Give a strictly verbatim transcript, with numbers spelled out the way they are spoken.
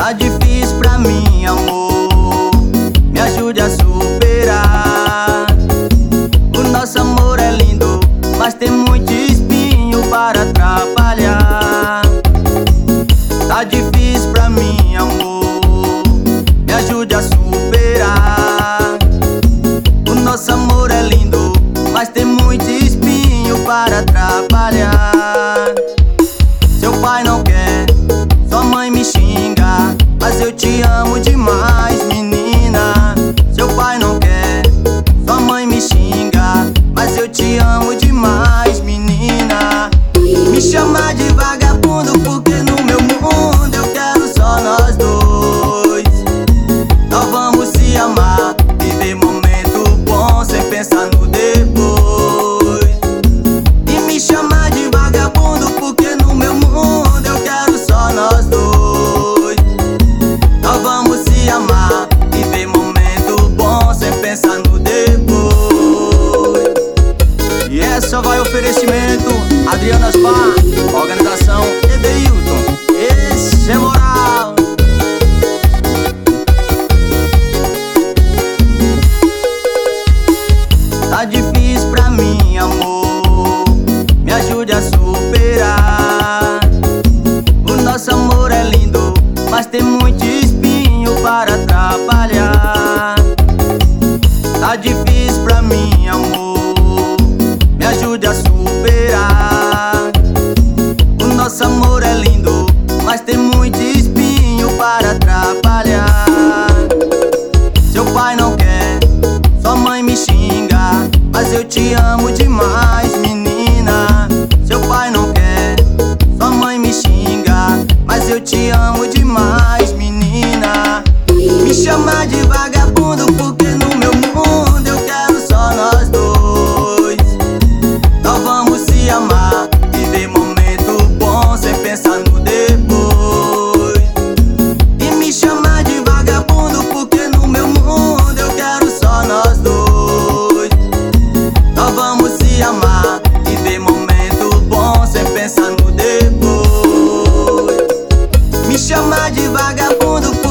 Tá difícil pra mim, amor, me ajude a superar. O nosso amor é lindo, mas tem muito espinho para atrapalhar. Tá difícil pra mim, amor, me ajude a superar. O nosso amor é lindo, mas tem muito espinho para atrapalhar. Seu pai não quer, sua mãe me xinga, mas eu te amo demais, menina. Seu pai não quer, sua mãe me xinga, mas eu te amo demais, menina. Me chama de vagabundo porque no meu mundo eu quero só nós dois. Nós vamos se amar, viver momento bom sem pensar no depois. E me chama de vagabundo porque no meu mundo eu quero só nós dois. Nós vamos se amar, viver momento bom sem pensar no depois. E essa vai oferecimento Adriana Spa, organização Edeilton. Esse é moral. Tá difícil pra mim, amor, me ajude a superar. O nosso amor é lindo, mas tem muito espinho para atrapalhar. Tá difícil pra mim, amor, me ajude a superar. O nosso amor é lindo, mas tem muito espinho para atrapalhar. Seu pai não quer, sua mãe me xinga, mas eu te amo demais, menina. Seu pai não quer, sua mãe me xinga, mas eu te amo demais, menina. Me chama de vagabundo porque no meu mundo eu quero só nós dois. Nós vamos se amar, viver momento bom sem pensar no depois. E me chama de vagabundo porque no meu mundo eu quero só nós dois. Nós vamos se amar, viver momento bom sem pensar no depois. Me chama de vagabundo